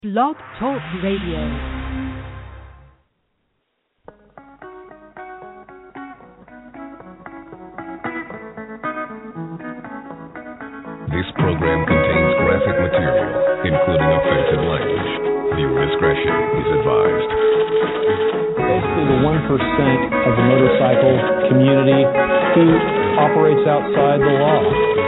Blog Talk Radio. This program contains graphic material, including offensive language. Viewer discretion is advised. Basically, the 1% of the motorcycle community who operates outside the law.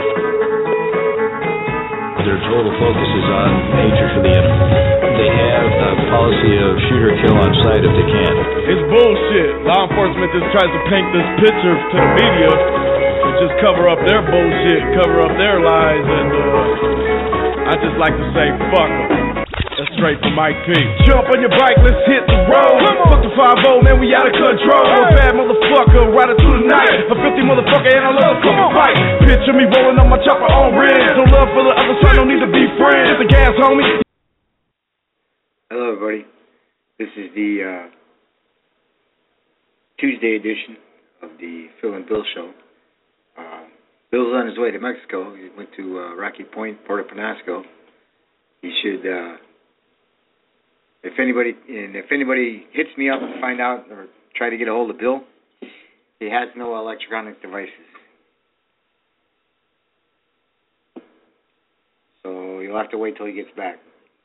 Their total focus is on nature for the enemy. They have a policy of shoot or kill on sight if they can. It's bullshit. Law enforcement just tries to paint this picture to the media and just cover up their bullshit, cover up their lies, and I just like to say, fuck them. That's straight from Mike P. Jump on your bike, let's hit the road. Fuck the 5-0, man, we out of control. A bad motherfucker, rider through the night. A 50 motherfucker, and I love a fucking bike. Picture me rolling on my chopper on red. No love for the other side, no need to be friends. The gas, homie. Hello, everybody. This is the Tuesday edition of the Phil and Bill Show. Bill's on his way to Mexico. He went to Rocky Point, Puerto Penasco. He should, if anybody hits me up and find out or try to get a hold of Bill, he has no electronic devices. So you'll have to wait till he gets back.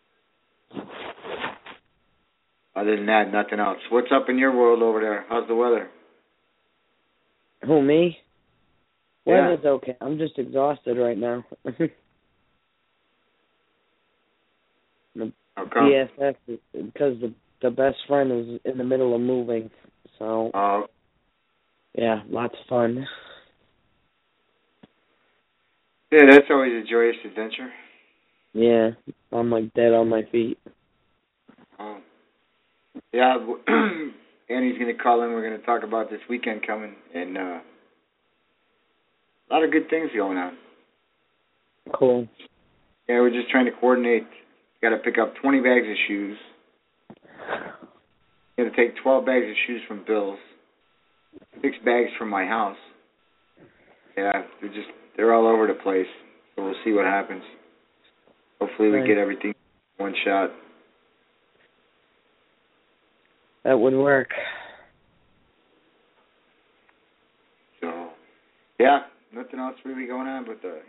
Other than that, nothing else. What's up in your world over there? How's the weather? Who, me? Yeah. Weather's okay. I'm just exhausted right now. How come? BFF, because the best friend is in the middle of moving. So, yeah, lots of fun. Yeah, that's always a joyous adventure. Yeah, I'm like dead on my feet. Yeah, Annie's going to call in. We're going to talk about this weekend coming, and a lot of good things going on. Cool. Yeah, we're just trying to coordinate. Got to pick up 20 bags of shoes. Got to take 12 bags of shoes from Bill's. 6 bags from my house. Yeah, they're all over the place. So we'll see what happens. Hopefully we get everything in one shot. That would work. So, yeah, nothing else really going on, but it's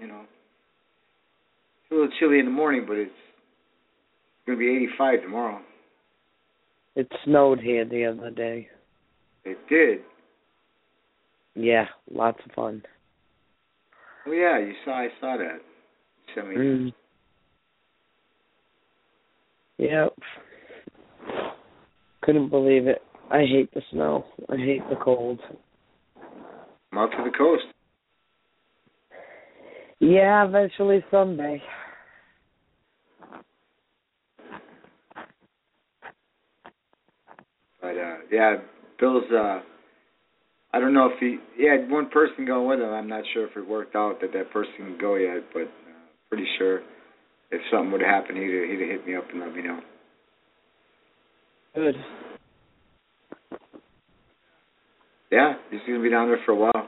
a little chilly in the morning, but it's going to be 85 tomorrow. It snowed here the other day. It did? Yeah, lots of fun. Oh, yeah, I saw that. You sent me Yep. Couldn't believe it. I hate the snow. I hate the cold. I'm out to the coast. Yeah, eventually someday. But, yeah, Bill's, I don't know if he had one person going with him. I'm not sure if it worked out that person can go yet, but pretty sure if something would happen, he'd have hit me up and let me know. Good. Yeah, he's going to be down there for a while.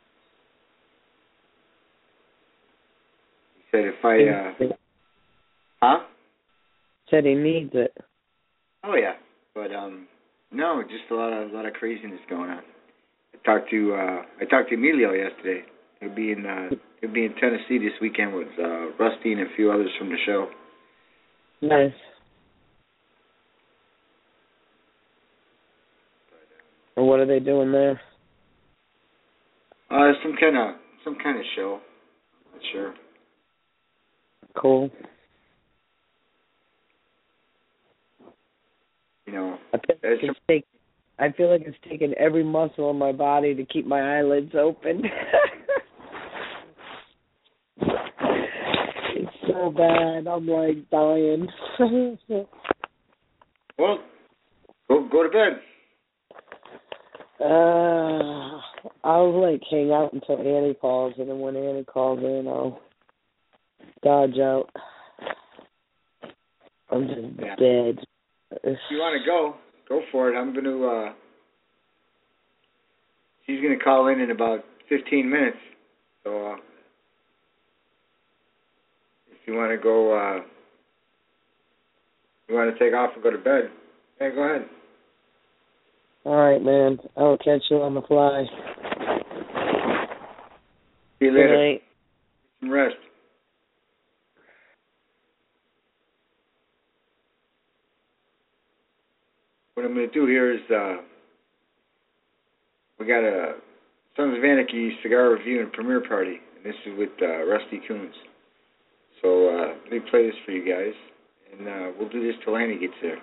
He said if I, huh? Said he needs it. Oh, yeah. But, no, just a lot of craziness going on. I talked to Emilio yesterday. He'll be in Tennessee this weekend with Rusty and a few others from the show. Nice. And what are they doing there? Some kind of show. Not sure. Cool. I feel like it's taking every muscle in my body to keep my eyelids open. It's so bad. I'm like dying. Well, go to bed. I'll like hang out until Annie calls, and then when Annie calls in, I'll dodge out. I'm just dead. If you want to go for it. I'm going to, she's going to call in about 15 minutes. So, if you want to go, You want to take off and go to bed? Hey, go ahead. All right, man. I'll catch you on the fly. See you later. Good night. Some rest. What I'm going to do here is we got a Sons of Anarchy cigar review and premiere party, and this is with Rusty Coons. So let me play this for you guys, and we'll do this till Annie gets there.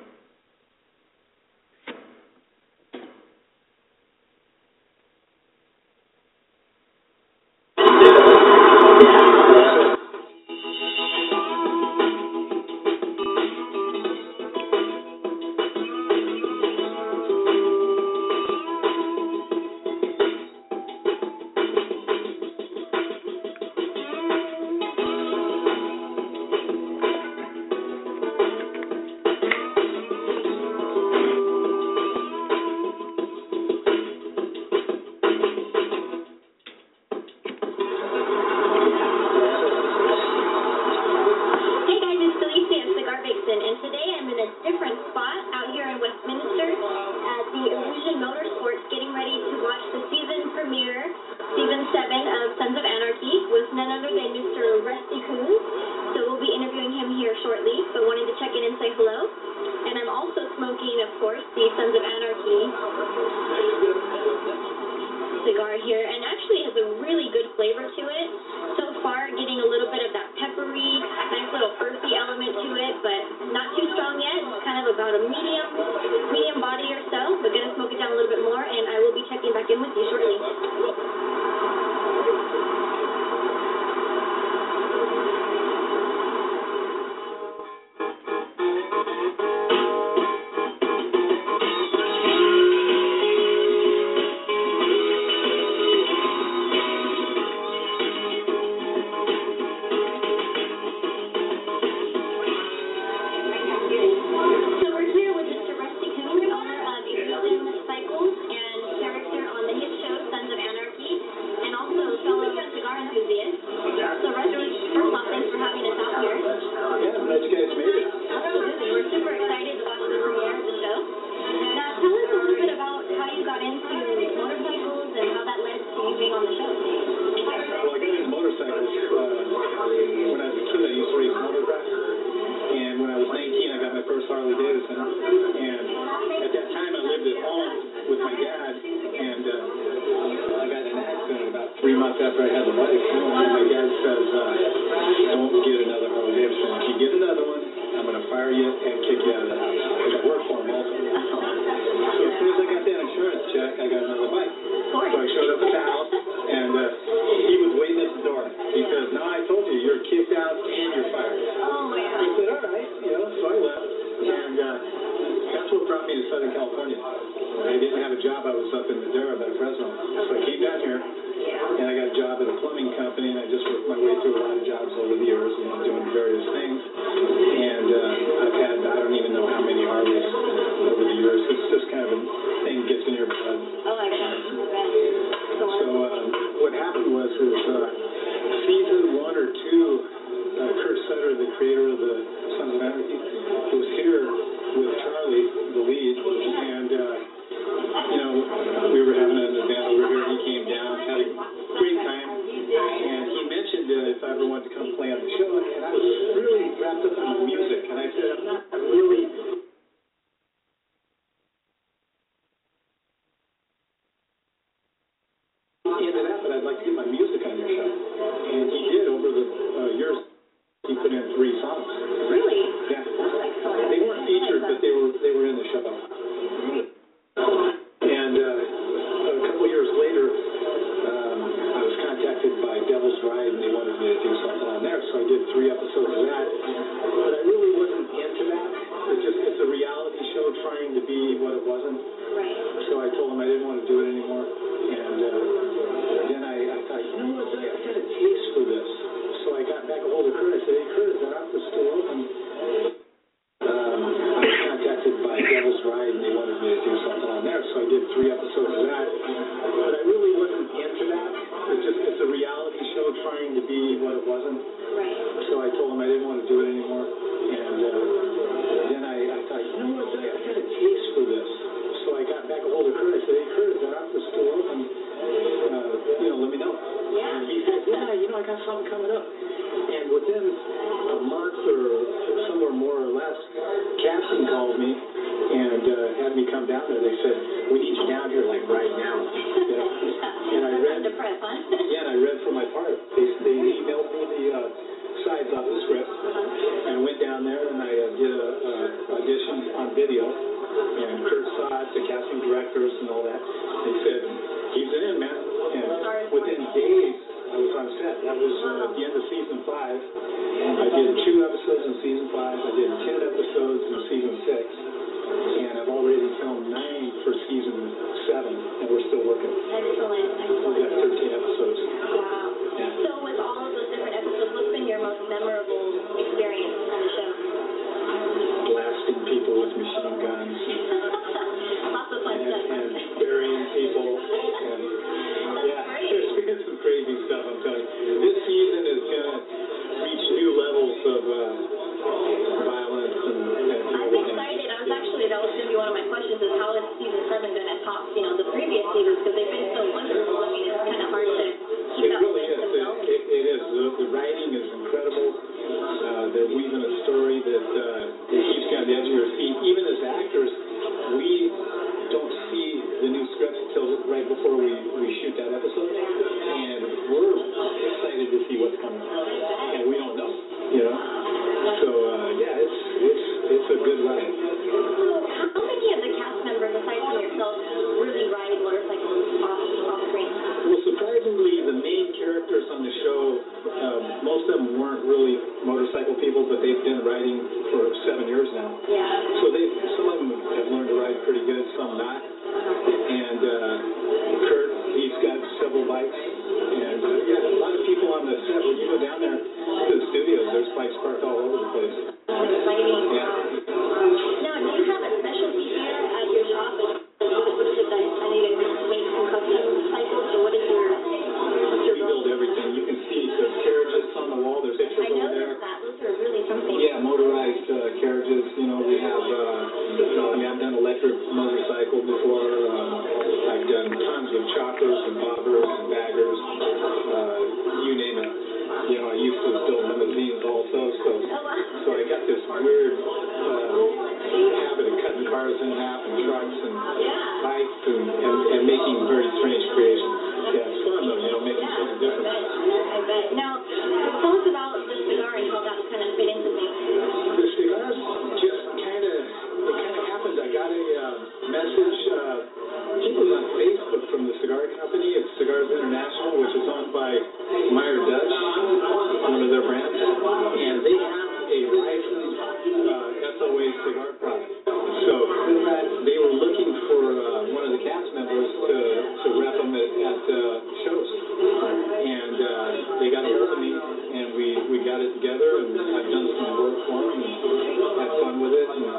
So I told him I didn't want to do it anymore, and then I down there, they said, we need you down here like right now. You know? And I read, yeah, and I read for my part. They emailed me the sides off the script, and I went down there and I did a audition on video, and Kurt saw it, the casting directors and all that. They said, he's in, man. And within days, I was on set. That was at the end of season 5. I did 2 episodes in season 5. I did 10 episodes in season 6. And I've already filmed 9 for season 7, and we're still working. Excellent. We've got 13 episodes. Wow. Yeah. So with all of those different episodes, what's been your most memorable experience on the show? Blasting people with machine guns. Lots of fun stuff. And burying people. And yeah, there's been some crazy stuff, I'm telling you. This season is going to reach new levels of violence and I'm excited. That was going to be one of my questions, is how is season 7 going to top, the previous seasons, because they've been so wonderful. I mean, it's kind of hard to keep up with themselves. It is. The writing is incredible. They're weaving a story that keeps you on the edge of your seat. Even as actors, we don't see the new scripts until right before we shoot that episode, and we're excited to see what's coming. And we don't know, So yeah, it's a good ride. So how many of the cast members, aside from yourself, really ride motorcycles off screen? Well, surprisingly, the main characters on the show, most of them weren't really motorcycle people, but they've been riding for 7 years now. Yeah. So some of them have learned to ride pretty good, some not. And Kurt, he's got several bikes. And yeah, a lot of people on the set, when you go down there to the studios, there's bikes parked all over the place. Exciting. Yeah. Now, do you have a specialty here at your shop? What is it that I need to make some custom cycles, or what is your We build everything. You can see the carriages on the wall. There's pictures over there. That. Those are really something. Yeah, motorized carriages. We have, I've done electric motorcycle before. I've done tons of choppers and bobbers and baggers. You name it. I used to build limousines also. So I got this weird habit of cutting cars in half and trucks and bikes and making very strange creations. Yeah, it's fun though, making something different. I bet. Now, tell us about the cigar and how that kind of fit into things. The cigars just kind of happened. I got a message, I think it was on Facebook, from the cigar company. It's Cigars International, which is owned by Meyer Dutch, one of their brands. And they have a licensed SOA cigar product. So they were looking for one of the cast members to rep them at shows. And they got a hold of me, and we got it together, and I've done some work for them and had fun with it. And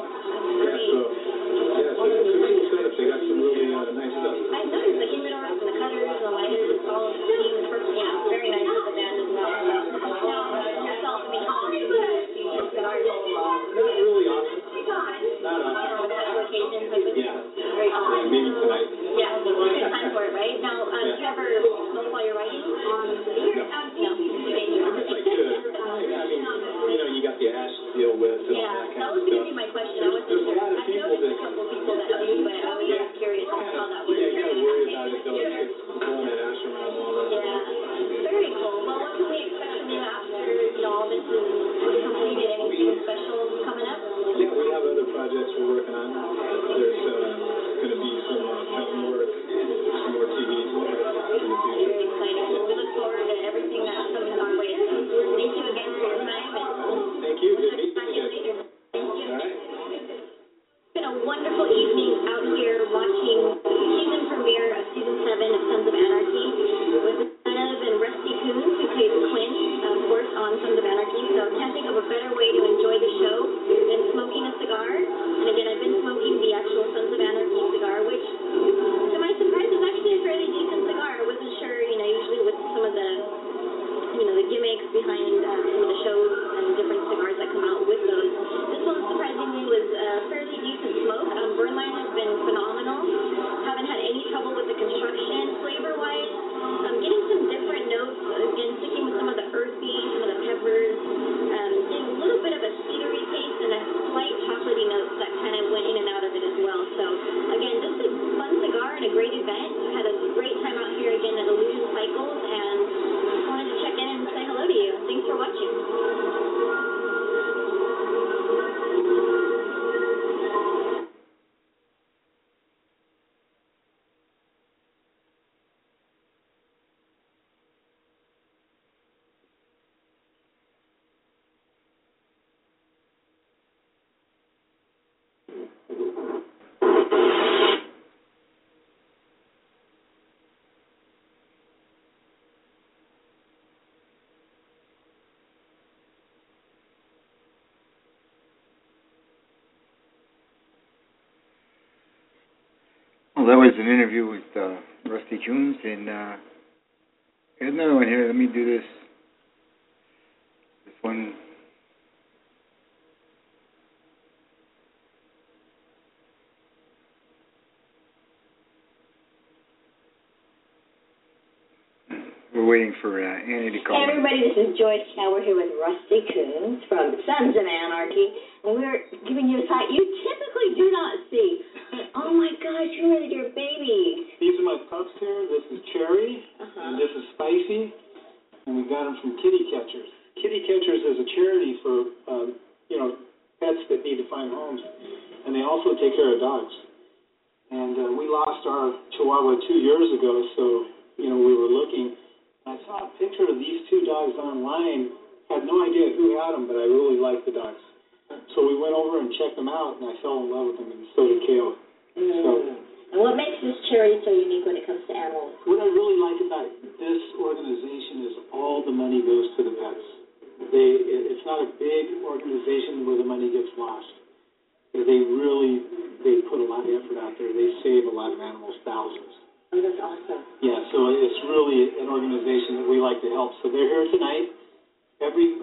it's a cool setup. They got some really nice stuff. I noticed the humidors and the cutters and the lighters, it's all seems perfect. Very nice with the band as well. Now, yourself, how often do you use cigars? Not really often. Not often. Occasions, yeah. Very often. Maybe tonight. Yeah, good time for it, right? Now, do you ever smoke while you're writing? No. It's like you got the ash to deal with and all that kind that of was going to be my question. I wasn't sure. I noticed a couple people that do, but I was just curious how that works. Yeah, you got to worry about it though. It's pulling that ash around and all that. Yeah, very cool. Well, what can we expect from you after all this is completed? Anything special coming up? Yeah, we have other projects we're working on. There's going to be some film work, some more TV in the future. Very exciting. So we look forward to everything that's coming our way. Thank you again for your time. Thank you. Good meeting you. Thank you. All right. It's been a wonderful evening out here watching season premiere of season 7 of Sons of Anarchy with Nev and Rusty Coons, who plays Quinn, of course, on Sons of Anarchy. So I can't think of a better way to enjoy the show than smoking a cigar. And again, I've been smoking the actual Sons of Anarchy cigar, which, to my surprise, is actually a fairly decent cigar. I wasn't sure, usually with some of the gimmicks behind some of the shows and different cigars that come out with those. This one, surprisingly, was a fairly decent smoke. Burn line has been phenomenal. Haven't had any trouble with the construction. Flavor-wise, getting some different notes. Again, sticking with some of the earthy, some of the peppers. Getting a little bit Well, that was an interview with Rusty Coons, and here's another one here. Let me do this. This one. We're waiting for Annie to call. Hey everybody, this is Joyce Chow. We're here with Rusty Coons from Sons of Anarchy, and we're giving you a sight you typically do not see. Oh my gosh, who are your babies? These are my pups here. This is Cherry, and this is Spicy, and we got them from Kitty Catchers. Kitty Catchers is a charity for, pets that need to find homes, and they also take care of dogs. And we lost our Chihuahua 2 years ago, so, we were looking. I saw a picture of these two dogs online. Had no idea who had them, but I really liked the dogs. So we went over and checked them out, and I fell in love with them, and so did Kale. So, and what makes this charity so unique when it comes to animals? What I really like about this organization is all the money goes to the pets. It's not a big organization where the money gets lost. They put a lot of effort out there. They save a lot of animals, thousands. Oh, that's awesome. Yeah, so it's really an organization that we like to help. So they're here tonight. Every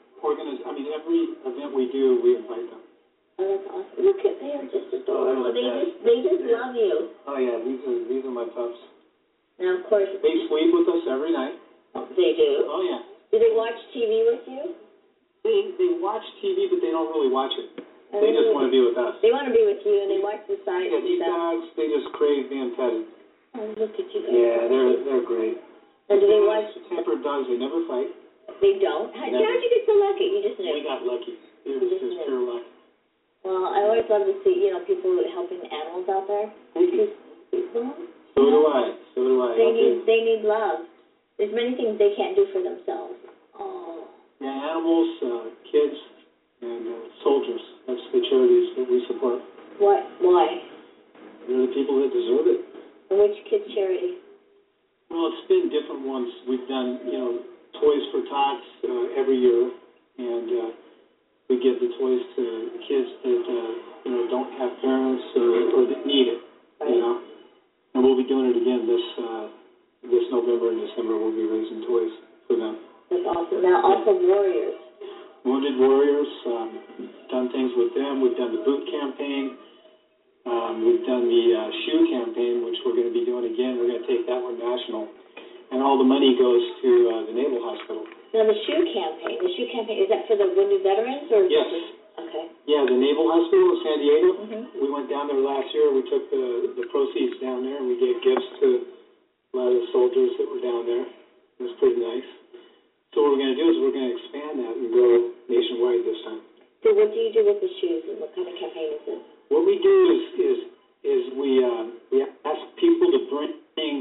event we do, we invite them. Oh, that's awesome. Look at, they are just adorable. They just love you. Oh, yeah, these are my pups. Now, of course. They sleep with us every night. Oh, they do? Oh, yeah. Do they watch TV with you? They watch TV, but they don't really watch it. They just want to be with us. They want to be with you, and they watch the sites. Yeah, these dogs, they just crave being petted. Oh, look at you guys. Yeah, they're great. And do they watch? Tempered dogs, they never fight. They don't? How'd you get so lucky? You just knew. We got lucky. It was just pure luck. Well, I always love to see, people helping animals out there. Thank you. So do I. They need love. There's many things they can't do for themselves. Oh. Yeah, animals, kids, and soldiers. That's the charities that we support. What? Why? They're the people that deserve it. And which kids charity? Well, it's been different ones. We've done, Toys for Tots every year, and we give the toys to kids that don't have parents or that need it. Right. And we'll be doing it again this November and December. We'll be raising toys for them. That's awesome. Now, also Warriors. Wounded Warriors, done things with them. We've done the boot campaign. We've done the shoe campaign, which we're going to be doing again. We're going to take that one national. And all the money goes to the Naval Hospital. Now, the shoe campaign, is that for the wounded veterans? Or yes. Okay. Yeah, the Naval Hospital in San Diego. We went down there last year. We took the proceeds down there, and we gave gifts to a lot of the soldiers that were down there. It was pretty nice. So what we're going to do is we're going to expand that and go nationwide this time. So what do you do with the shoes, and what kind of campaign is this? What we do is we ask people to bring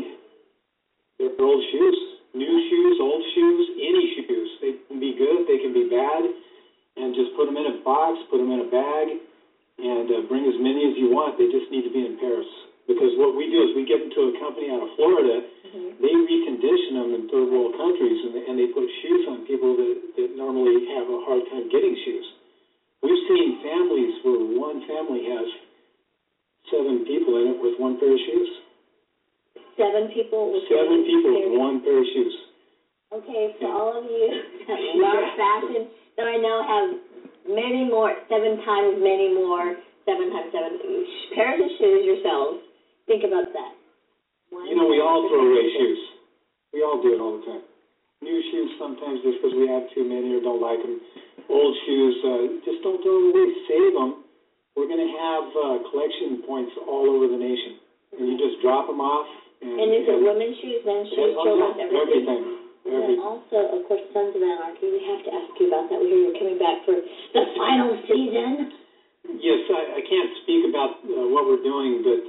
their old shoes, new shoes, old shoes, any shoes. They can be good, they can be bad, and just put them in a box, put them in a bag, and bring as many as you want. They just need to be in Paris. Because what we do is we get them to a company out of Florida, they recondition them in third world countries, and they put shoes on people that normally have a hard time getting shoes. We've seen families where one family has 7 people in it with one pair of shoes. 7 people with 7 people with one pair of shoes. Okay, so all of you that love fashion that I know have many more, 7 times many more, 7 times 7 pairs of shoes yourselves. Think about that. We all throw away shoes. We all do it all the time. New shoes sometimes just because we have too many or don't like them. Old shoes, just don't throw them away. Save them. We're going to have collection points all over the nation. And you just drop them off. And is it women's shoes, men's shoes, children's, everything? Everything. And also, of course, Sons of Anarchy. We have to ask you about that. We hear you're coming back for the final season. Yes, I can't speak about what we're doing, but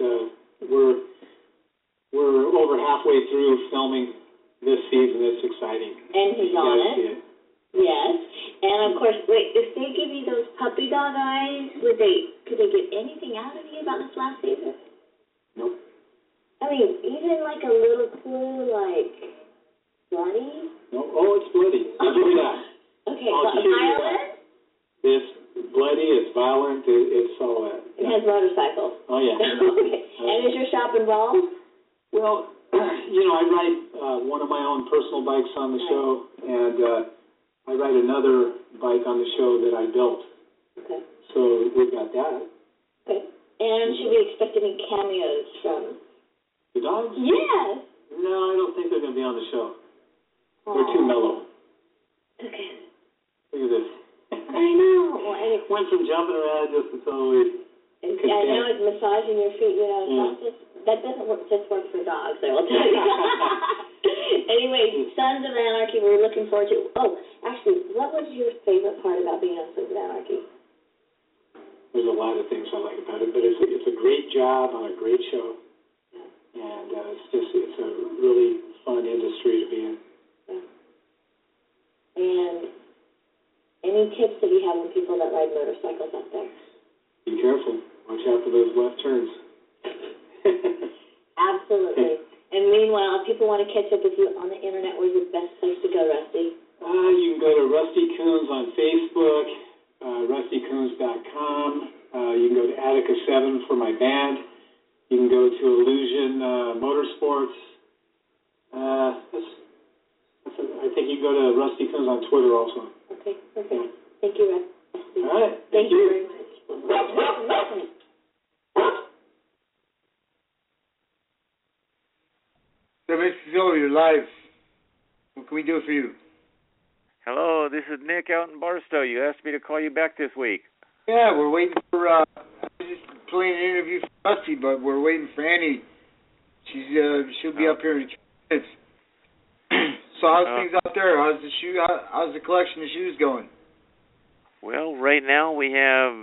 we're over halfway through filming this season. It's exciting. And he's on it. Yes. And of course, wait, if they give you those puppy dog eyes, could they get anything out of you about this last season? Nope. I mean, even like a little clue, like bloody? No. Oh, it's bloody. I'll give you that. Okay, violent? It's bloody, it's violent, it's all that. Yeah. has motorcycles. Oh, yeah. Okay. And is your shop involved? Well, I ride one of my own personal bikes on the show, and I ride another bike on the show that I built. Okay. So we've got that. Okay. And should we expect any cameos from the dogs? Yes. No, I don't think they're going to be on the show. They're too mellow. Okay. Look at this. I know. Went from jumping around just to totally. I know it's massaging your feet. That doesn't just work for dogs, I will tell you. Anyway, Sons of Anarchy, we're looking forward to. Oh, actually, what was your favorite part about being on Sons of Anarchy? There's a lot of things I like about it, but it's a great job on a great show, and it's a really fun industry to be in. Yeah. And any tips that you have on people that ride motorcycles out there? Be careful. Watch out for those left turns. Absolutely. And meanwhile, if people want to catch up with you on the internet, where's the best place to go, Rusty? You can go to Rusty Coons on Facebook, rustycoons.com. You can go to Attica7 for my band. You can go to Illusion Motorsports. I think you can go to Rusty Coons on Twitter also. Okay, perfect. Yeah. Thank you, Rusty. All right. Thank you very much. So, Mr. Silver, you're live. What can we do for you? Hello, this is Nick out in Barstow. You asked me to call you back this week. Yeah, we're waiting for, I was just playing an interview for Rusty, but we're waiting for Annie. She'll be up here in 2 minutes. So how's things out there? How's the collection of shoes going? Well, right now we have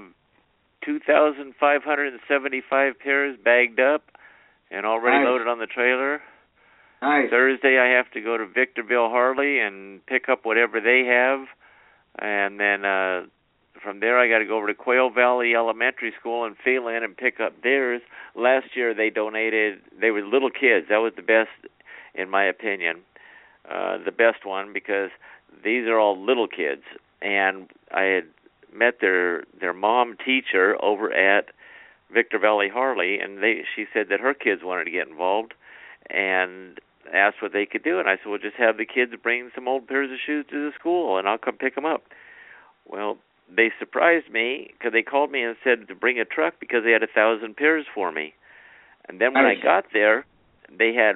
2,575 pairs bagged up and already loaded on the trailer. Nice. Thursday I have to go to Victorville Harley and pick up whatever they have, and then from there I got to go over to Quail Valley Elementary School in Phelan and pick up theirs. Last year they donated, they were little kids. That was the best, in my opinion, the best one, because these are all little kids. And I had met their mom teacher over at Victor Valley Harley, and she said that her kids wanted to get involved and asked what they could do. And I said, well, just have the kids bring some old pairs of shoes to the school, and I'll come pick them up. Well, they surprised me because they called me and said to bring a truck because they had 1,000 pairs for me. And then when I got there, they had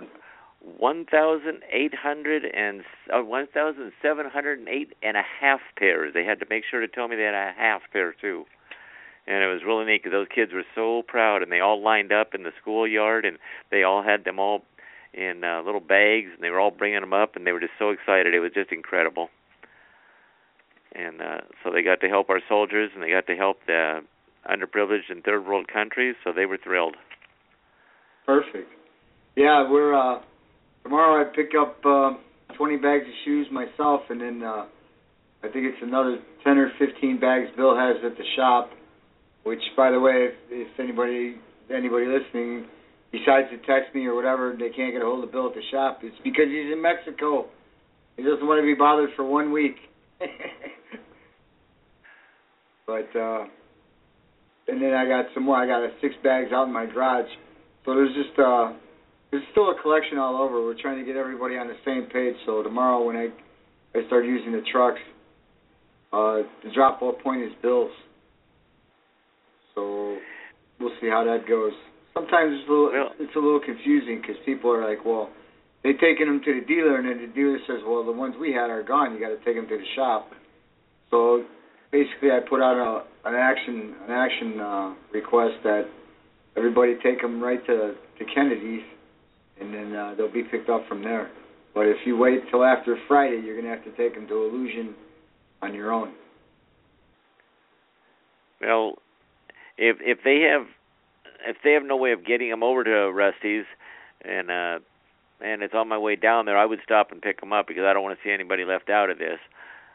1,708 and a half pairs. They had to make sure to tell me they had a half pair too. And it was really neat because those kids were so proud, and they all lined up in the schoolyard, and they all had them all in little bags, and they were all bringing them up, and they were just so excited. It was just incredible. And so they got to help our soldiers, and they got to help the underprivileged and third world countries, so they were thrilled. Perfect. Yeah, we're tomorrow I pick up 20 bags of shoes myself, and then I think it's another 10 or 15 bags Bill has at the shop, which, by the way, if anybody listening decides to text me or whatever, they can't get a hold of Bill at the shop, it's because he's in Mexico. He doesn't want to be bothered for 1 week. But and then I got some more. I got 6 bags out in my garage. So there's still a collection all over. We're trying to get everybody on the same page. So tomorrow when I start using the trucks, the drop-off point is Bill's. So we'll see how that goes. Sometimes it's a little confusing because people are like, well, they're taking them to the dealer, and then the dealer says, well, the ones we had are gone. You got to take them to the shop. So basically, I put out an action request that everybody take them right to Kennedy's, and then they'll be picked up from there. But if you wait till after Friday, you're going to have to take them to Illusion on your own. Well, if they have no way of getting them over to Rusty's, and it's on my way down there, I would stop and pick them up because I don't want to see anybody left out of this.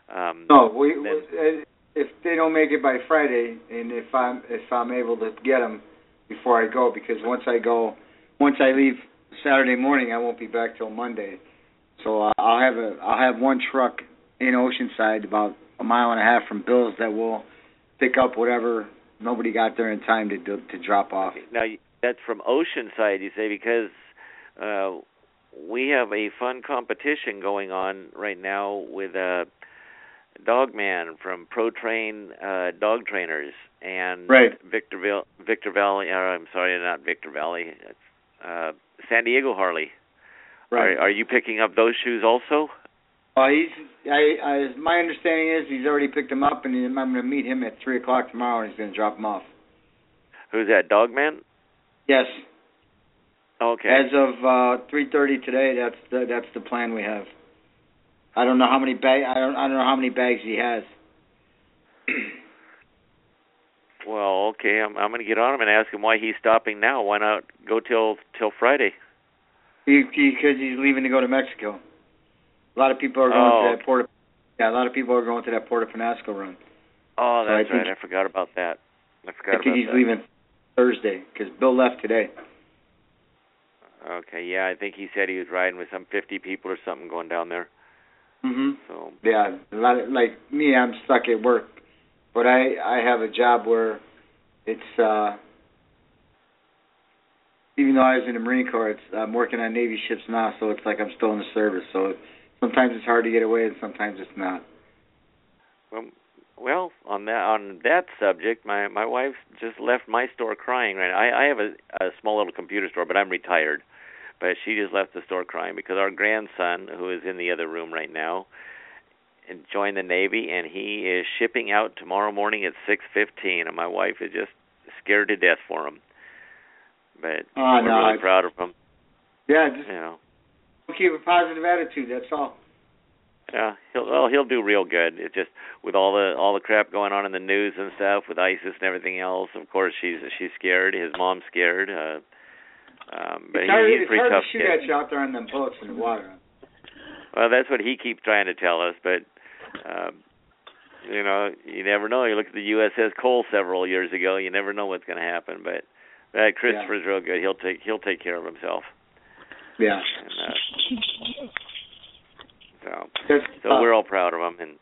If they don't make it by Friday, and if I'm able to get them before I go, because once I leave Saturday morning, I won't be back till Monday. So I'll have one truck in Oceanside about 1.5 miles from Bill's that will pick up whatever nobody got there in time to drop off. Now that's from Oceanside, you say, because we have a fun competition going on right now with Dogman from Pro Train Dog Trainers and Victor Valley. I'm sorry, not Victor Valley. San Diego Harley. Right. Are you picking up those shoes also? My understanding is he's already picked them up, and I'm going to meet him at 3:00 tomorrow, and he's going to drop them off. Who's that, Dogman? Yes. Okay. As of 3:30 today, that's the plan we have. I don't know how many I don't know how many bags he has. Well, okay, I'm going to get on him and ask him why he's stopping now. Why not go till Friday? Because he's leaving to go to Mexico. A lot of people are going to that Port. Yeah, a lot of people are going to that Port of Penasco run. Oh, that's right. I forgot about that. I think he's leaving Thursday because Bill left today. Okay, yeah, I think he said he was riding with some 50 people or something going down there. Mhm. So yeah, a lot of, like me, I'm stuck at work, but I have a job where it's even though I was in the Marine Corps, I'm working on Navy ships now, so it's like I'm still in the service. So sometimes it's hard to get away, and sometimes it's not. Well, on that subject, my wife just left my store crying. Right, I have a small little computer store, but I'm retired. But she just left the store crying because our grandson, who is in the other room right now, joined the Navy, and he is shipping out tomorrow morning at 6:15, and my wife is just scared to death for him. But we're really proud of him. Yeah, just keep a positive attitude. That's all. Yeah, he'll do real good. It's just with all the crap going on in the news and stuff with ISIS and everything else. Of course, she's scared. His mom's scared. But he's pretty tough. It's hard to shoot at you out there on them boats in the water. Well, that's what he keeps trying to tell us. But you never know. You look at the USS Cole several years ago. You never know what's going to happen. But Christopher's real good. He'll take care of himself. Yeah. And, so we're all proud of him, and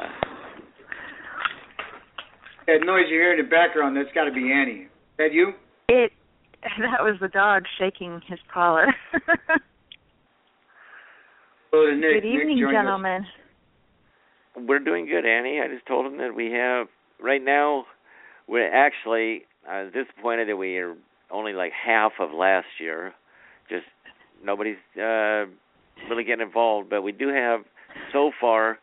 that noise you hear in the background, that's got to be Annie. Is that you? That was the dog shaking his collar. Good evening, gentlemen. We're doing good, Annie. I just told him that we have right now. We're actually disappointed that we are only like half of last year. Just nobody's really getting involved, but we do have so far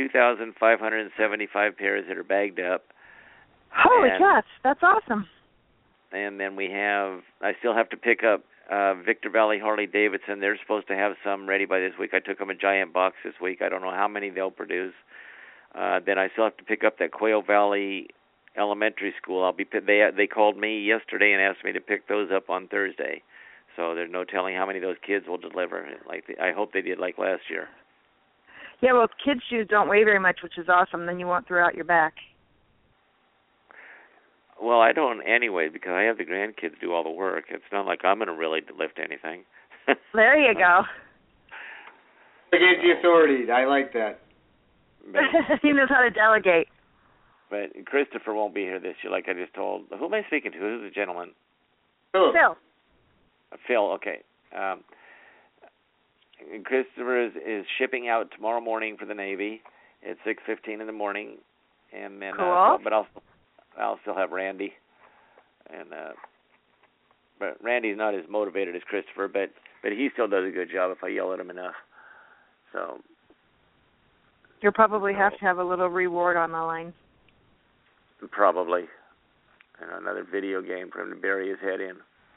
2,575 pairs that are bagged up. Holy cats, that's awesome. And then I still have to pick up Victor Valley Harley Davidson. They're supposed to have some ready by this week. I took them a giant box this week. I don't know how many they'll produce. Then I still have to pick up that Quail Valley Elementary School. They called me yesterday and asked me to pick those up on Thursday. So there's no telling how many of those kids will deliver. I hope they did like last year. Yeah, well, kids' shoes don't weigh very much, which is awesome. Then you won't throw out your back. Well, I don't anyway because I have the grandkids do all the work. It's not like I'm going to really lift anything. There you go. He gave the authority. I like that. He knows how to delegate. But Christopher won't be here this year, like I just told. Who am I speaking to? Who's the gentleman? Phil. Phil, okay. Christopher is shipping out tomorrow morning for the Navy at 6:15 in the morning, and then cool. But I'll still have Randy, and but Randy's not as motivated as Christopher, but he still does a good job if I yell at him enough. So you'll probably have to have a little reward on the line. Probably, and another video game for him to bury his head in.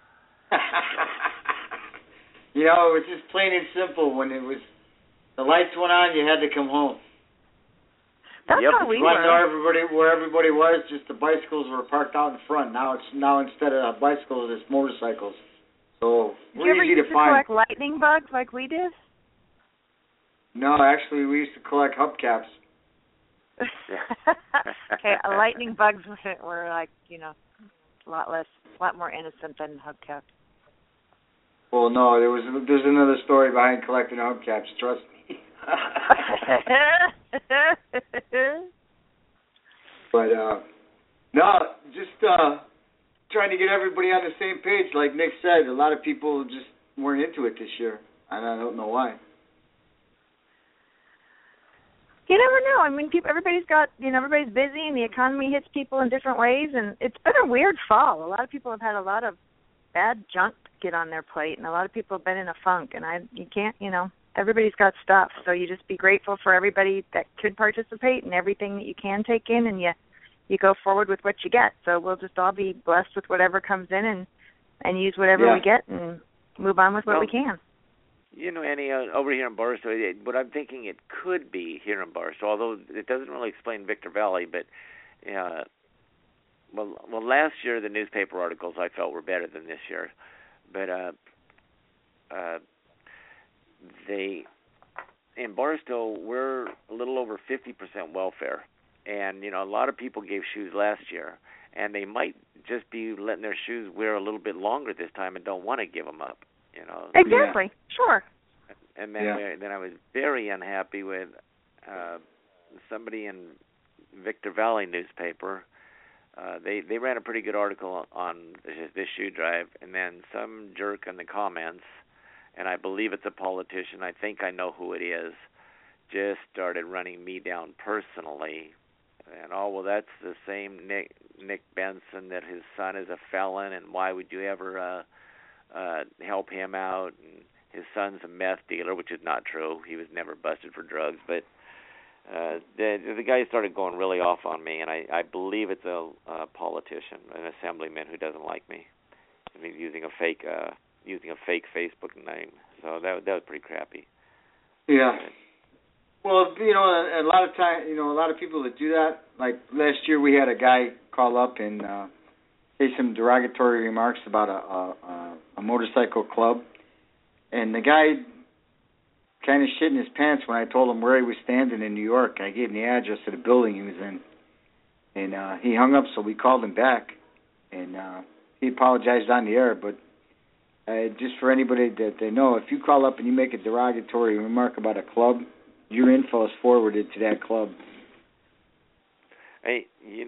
It was just plain and simple. When the lights went on, you had to come home. That's how we were. Where everybody was, just the bicycles were parked out in front. Now instead of bicycles, it's motorcycles. So we're easy to find. Did you ever collect lightning bugs like we did? No, actually, we used to collect hubcaps. Okay, lightning bugs were like, a lot more innocent than hubcaps. Well, no, there's another story behind collecting hubcaps. Trust me. But no, just trying to get everybody on the same page. Like Nick said, a lot of people just weren't into it this year, and I don't know why. You never know. I mean, everybody's busy, and the economy hits people in different ways, and it's been a weird fall. A lot of people have had a lot of bad junk get on their plate, and a lot of people have been in a funk, and you can't, everybody's got stuff, so you just be grateful for everybody that could participate and everything that you can take in, and you go forward with what you get. So we'll just all be blessed with whatever comes in and use whatever we get and move on with what we can. Annie, over here in Barstow, what I'm thinking it could be here in Barstow, although it doesn't really explain Victor Valley, but well, last year the newspaper articles I felt were better than this year, but in Barstow we're a little over 50% welfare, and a lot of people gave shoes last year, and they might just be letting their shoes wear a little bit longer this time and don't want to give them up. Exactly. Yeah. Sure. And then I was very unhappy with somebody in Victor Valley newspaper. They ran a pretty good article on this shoe drive, and then some jerk in the comments, and I believe it's a politician, I think I know who it is, just started running me down personally. And that's the same Nick Benson, that his son is a felon, and why would you ever help him out? And his son's a meth dealer, which is not true. He was never busted for drugs. But the guy started going really off on me, and I believe it's a politician, an assemblyman who doesn't like me. I mean, using a fake Facebook name. So that was pretty crappy. Yeah. Well, a lot of time, a lot of people that do that. Like last year, we had a guy call up and say some derogatory remarks about a motorcycle club, and the guy kind of shit in his pants when I told him where he was standing in New York. I gave him the address of the building he was in, and he hung up. So we called him back, and he apologized on the air. But just for anybody that they know, if you call up and you make a derogatory remark about a club, your info is forwarded to that club. Hey,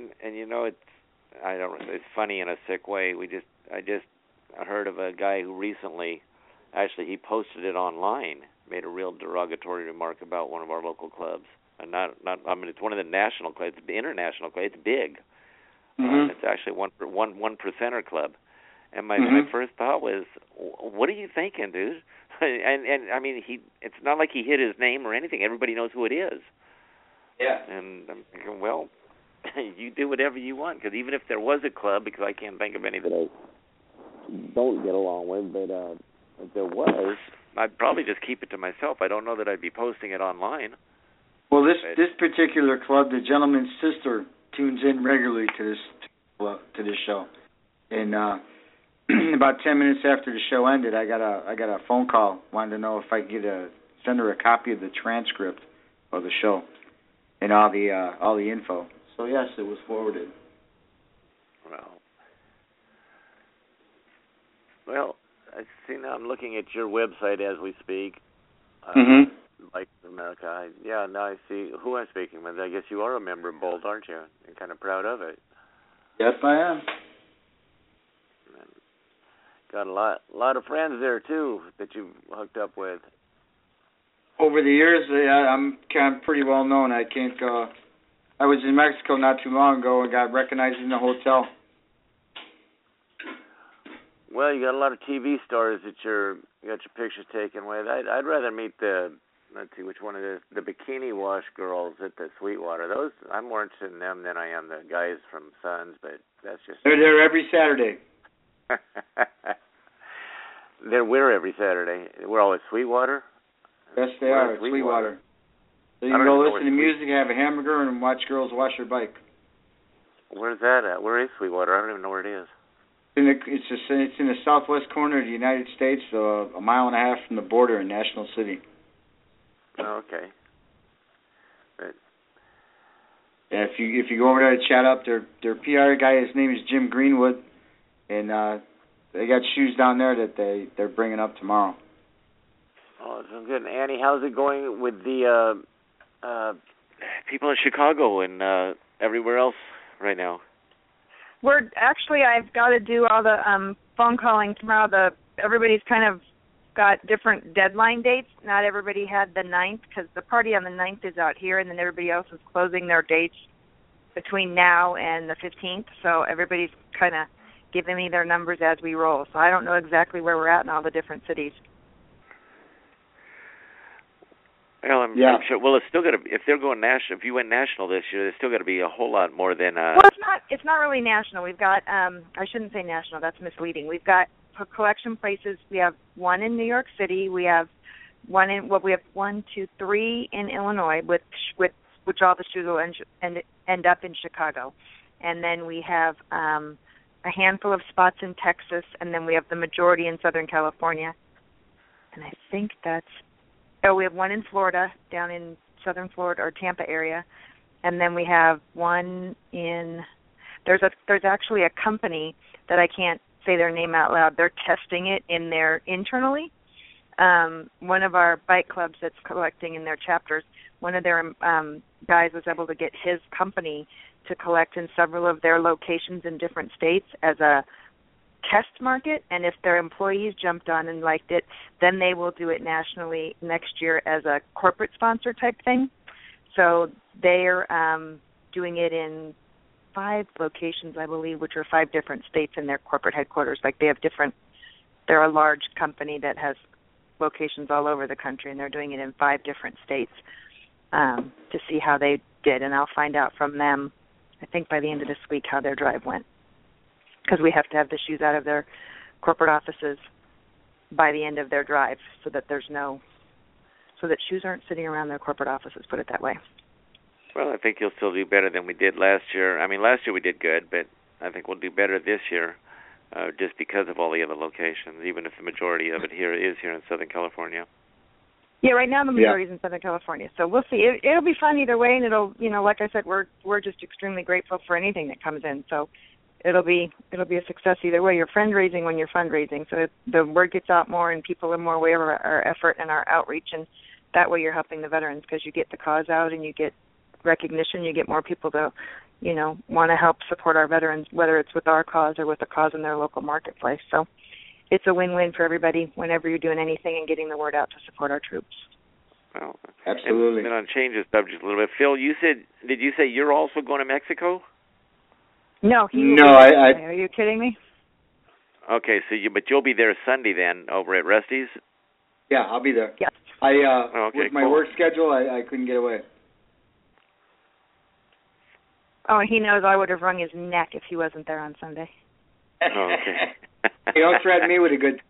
it's funny in a sick way. I just heard of a guy who recently, actually, he posted it online, made a real derogatory remark about one of our local clubs. And it's one of the national clubs, the international club. It's big. Mm-hmm. It's actually one percenter club. And my first thought was, what are you thinking, dude? And I mean, it's not like he hid his name or anything. Everybody knows who it is. Yeah. And I'm thinking, well, you do whatever you want, because even if there was a club, because I can't think of any that I don't get along with, but if there was, I'd probably just keep it to myself. I don't know that I'd be posting it online. Well, this particular club, the gentleman's sister tunes in regularly to this show, and about 10 minutes after the show ended, I got a phone call, wanted to know if I could send her a copy of the transcript of the show and all the info. So yes, it was forwarded. Well, I see now. I'm looking at your website as we speak. Like America. Now I see who I'm speaking with. I guess you are a member of Bold, aren't you? You're kind of proud of it. Yes, I am. Got a lot of friends there too that you've hooked up with. Over the years, I'm kind of pretty well known. I can't go. I was in Mexico not too long ago and got recognized in the hotel. Well, you got a lot of TV stars that you got your pictures taken with. I'd rather meet let's see, which one it is, the bikini wash girls at the Sweetwater. Those, I'm more interested in them than I am the guys from Suns, but that's just... They're there every Saturday. They're where every Saturday? We're all at Sweetwater? Yes, they are at Sweetwater. So you can go listen to music, have a hamburger, and watch girls wash their bike. Where's that at? Where is Sweetwater? I don't even know where it is. It's in the southwest corner of the United States, a mile and a half from the border in National City. Oh, okay. But, yeah, if you go over there to chat up, their PR guy, his name is Jim Greenwood, and they got shoes down there that they're bringing up tomorrow. Oh, sounds good. Annie, how's it going with the people in Chicago and everywhere else right now? I've got to do all the phone calling tomorrow. Everybody's kind of got different deadline dates. Not everybody had the 9th because the party on the 9th is out here, and then everybody else is closing their dates between now and the 15th. So everybody's kind of giving me their numbers as we roll. So I don't know exactly where we're at in all the different cities. Well, I'm sure. Well, it's still got to. If they're going national, if you went national this year, there's still got to be a whole lot more than. Well, it's not really national. We've got. I shouldn't say national. That's misleading. We've got collection places. We have one in New York City. We have one in. Well, we have 1, 2, 3 in Illinois, which all the shoes will end up in Chicago, and then we have a handful of spots in Texas, and then we have the majority in Southern California, and I think that's. Oh, we have one in Florida, down in Southern Florida or Tampa area, and then we have one in. There's actually a company that I can't say their name out loud. They're testing it in their internally. One of our bike clubs that's collecting in their chapters. One of their guys was able to get his company to collect in several of their locations in different states as a test market, and if their employees jumped on and liked it, then they will do it nationally next year as a corporate sponsor type thing. So they're doing it in 5 locations, I believe, which are 5 different states in their corporate headquarters. Like they're a large company that has locations all over the country, and they're doing it in 5 different states to see how they did. And I'll find out from them, I think by the end of this week, how their drive went. Because we have to have the shoes out of their corporate offices by the end of their drive so that shoes aren't sitting around their corporate offices, put it that way. Well, I think you'll still do better than we did last year. I mean, last year we did good, but I think we'll do better this year just because of all the other locations, even if the majority of it is here in Southern California. Yeah, right now the majority is in Southern California. So we'll see. It'll be fun either way, and it'll, like I said, we're just extremely grateful for anything that comes in. So it'll be a success either way. You're fundraising when you're fundraising, so the word gets out more and people are more aware of our effort and our outreach, and that way you're helping the veterans because you get the cause out and you get recognition. You get more people to, want to help support our veterans, whether it's with our cause or with a cause in their local marketplace. So it's a win-win for everybody whenever you're doing anything and getting the word out to support our troops. Well, absolutely. And on change the subject a little bit, Phil, did you say you're also going to Mexico? No, are you kidding me? Okay, but you'll be there Sunday then over at Rusty's? Yeah, I'll be there. Yes. With my work schedule, I couldn't get away. Oh, and he knows I would have wrung his neck if he wasn't there on Sunday. Oh, okay. Hey, don't threaten me with a good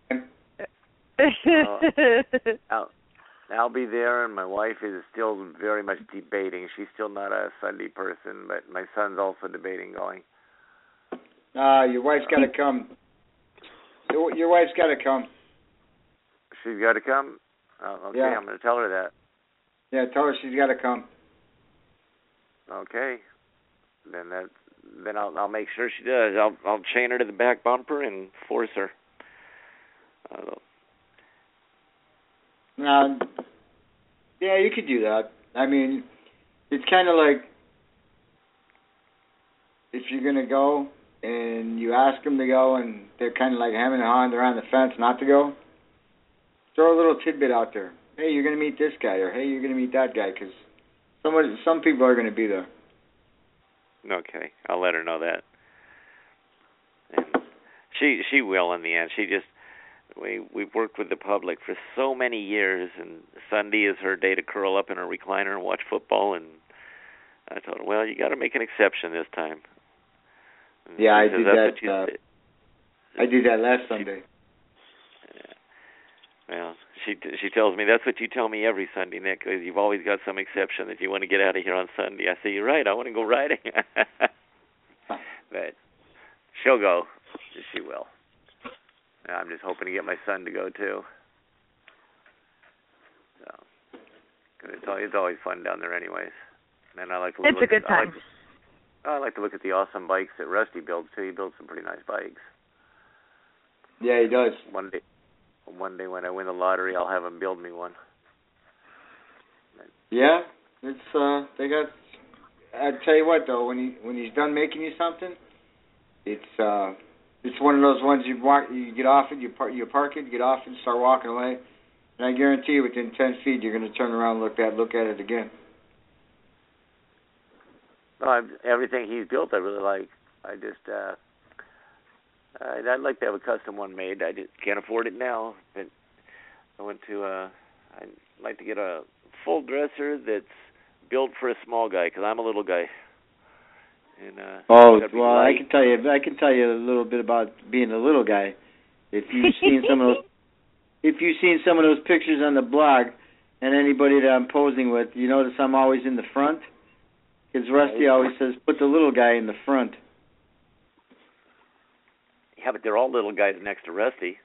time. I'll be there, and my wife is still very much debating. She's still not a Sunday person, but my son's also debating going. Your wife's got to come. Your wife's got to come. She's got to come? Okay, yeah. I'm going to tell her that. Yeah, tell her she's got to come. Okay. Then I'll make sure she does. I'll chain her to the back bumper and force her. Yeah, you could do that. I mean, it's kind of like if you're going to go and you ask them to go and they're kind of like hemming and hawing, they're on the fence not to go, throw a little tidbit out there. Hey, you're going to meet this guy, or hey, you're going to meet that guy, because some people are going to be there. Okay, I'll let her know that. And she will in the end. We've worked with the public for so many years, and Sunday is her day to curl up in her recliner and watch football. And I told her, well, you got to make an exception this time. And yeah, I did that. I did that last Sunday. Well, she tells me that's what you tell me every Sunday, Nick. Because you've always got some exception that you want to get out of here on Sunday. I say, you're right. I want to go riding. But she'll go. She will. I'm just hoping to get my son to go too. So, it's always fun down there, anyways. And I like to. It's a good time. I like to look at the awesome bikes that Rusty builds too. He builds some pretty nice bikes. Yeah, he does. One day when I win the lottery, I'll have him build me one. Yeah, it's they got. I tell you what though, when he's done making you something, It's one of those ones you get off it, you park it, get off it, start walking away, and I guarantee you within 10 feet you're going to turn around and look at it again. Everything he's built I really like. I just I'd like to have a custom one made. I just can't afford it now. But I went to I'd like to get a full dresser that's built for a small guy because I'm a little guy. And, well, I can tell you a little bit about being a little guy. If you've seen some of those pictures on the blog, and anybody that I'm posing with, you notice I'm always in the front. Because Rusty always says, put the little guy in the front. Yeah, but they're all little guys next to Rusty.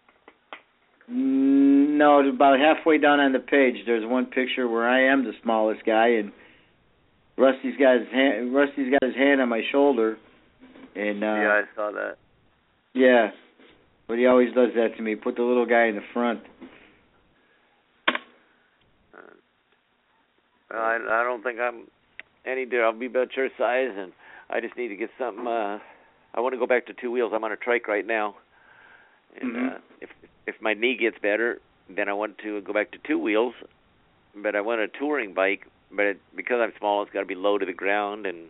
No, about halfway down on the page, there's one picture where I am the smallest guy, and Rusty's got his hand on my shoulder. And yeah, I saw that. Yeah, but he always does that to me. Put the little guy in the front. I don't think I'm any different. I'll be about your size, and I just need to get something. I want to go back to 2 wheels. I'm on a trike right now, and if my knee gets better, then I want to go back to 2 wheels. But I want a touring bike. But because I'm small, it's got to be low to the ground, and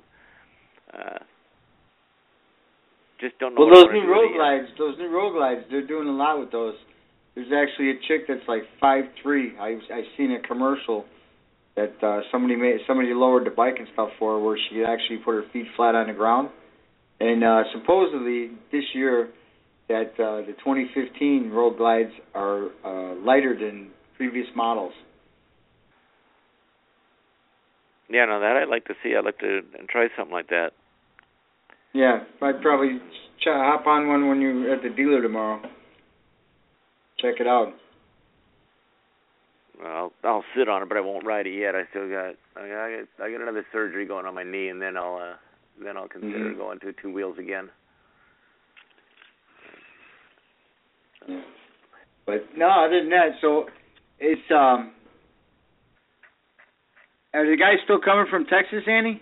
just don't know. Well, those new Road Glides, they're doing a lot with those. There's actually a chick that's like 5'3". I've seen a commercial that somebody lowered the bike and stuff for her, where she could actually put her feet flat on the ground. And supposedly this year, that the 2015 Road Glides are lighter than previous models. Yeah, no, that I'd like to see. I'd like to try something like that. Yeah, I'd probably hop on one when you're at the dealer tomorrow. Check it out. Well, I'll sit on it, but I won't ride it yet. I got another surgery going on my knee, and then I'll consider going to 2 wheels again. Yeah. But no, other than that, so it's are the guys still coming from Texas, Annie?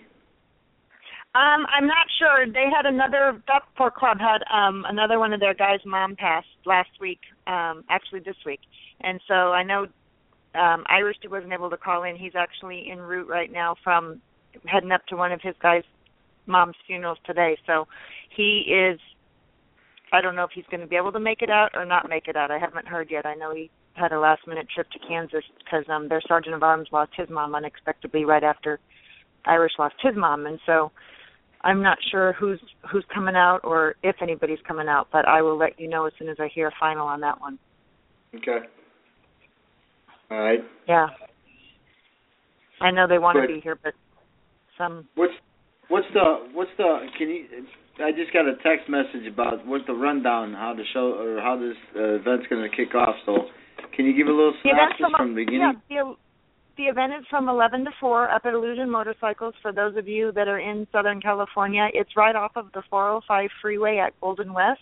I'm not sure. They had that poor club had another one of their guys' mom passed last week, actually this week. And so I know Irish wasn't able to call in. He's actually en route right now from heading up to one of his guys' mom's funerals today. So he is, I don't know if he's going to be able to make it out or not make it out. I haven't heard yet. I know he had a last-minute trip to Kansas because their sergeant of arms lost his mom unexpectedly right after Irish lost his mom. And so I'm not sure who's coming out or if anybody's coming out, but I will let you know as soon as I hear a final on that one. Okay. All right. Yeah. I know they want to be here, but some. What's the can you? I just got a text message about what's the rundown, how the show or how this event's going to kick off. So, can you give a little synopsis from the beginning? Yeah, the event is from 11 to 4 up at Illusion Motorcycles. For those of you that are in Southern California, it's right off of the 405 freeway at Golden West.